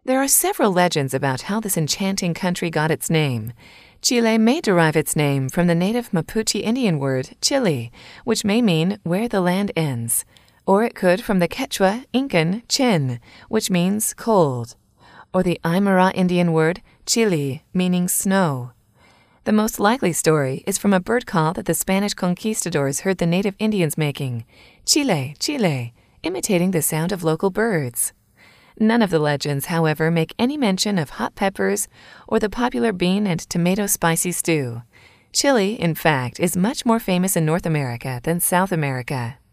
There are several legends about how this enchanting country got its name. Chile may derive its name from the native Mapuche Indian word Chile, which may mean where the land ends, or it could from the Quechua Incan chin, which means cold, or the Aymara Indian word chili, meaning snow. The most likely story is from a bird call that the Spanish conquistadors heard the native Indians making, Chile, Chile, imitating the sound of local birds. None of the legends, however, make any mention of hot peppers or the popular bean and tomato spicy stew. Chili, in fact, is much more famous in North America than South America.